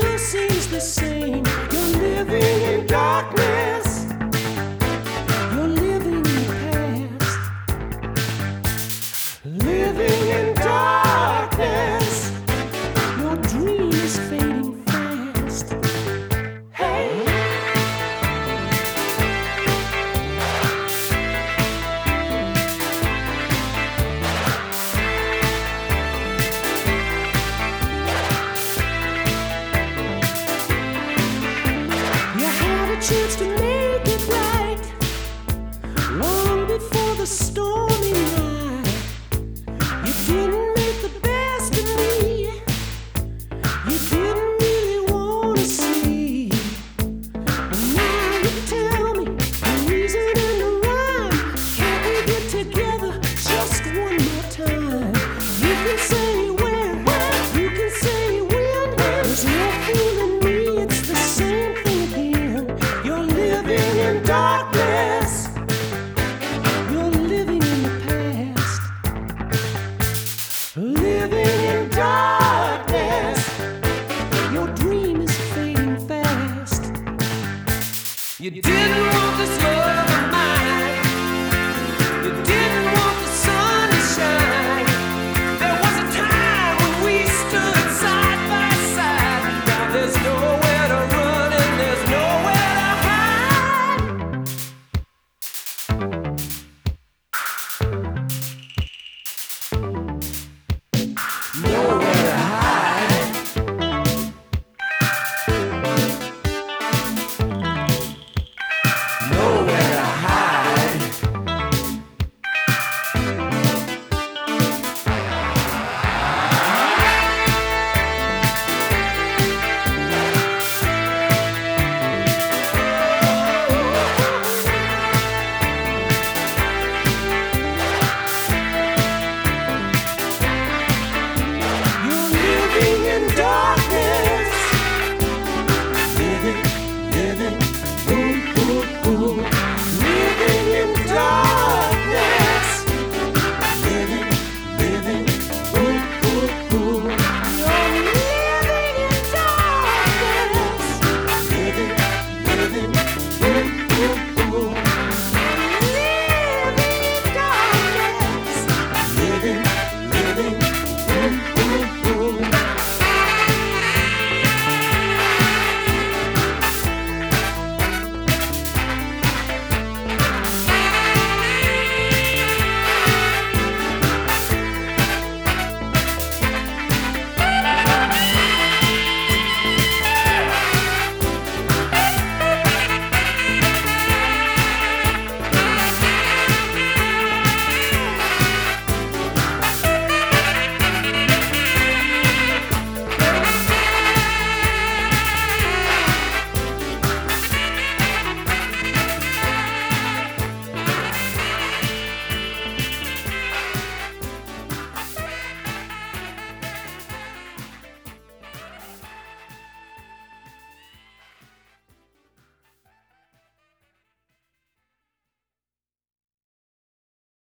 still seems the same. You're living in darkness. You're living in the past. Living in darkness. Your dream is fading fast. Hey. Chance to make it right long before the stormy night. You didn't make the best of me. You didn't really want to see. But now you tell me the reason and the rhyme. Can't we get together just one more time? You can say where, you can say when. There's no fooling me, it's the same thing again. You're living in darkness. You're living in the past. Living in darkness. Your dream is fading fast. You didn't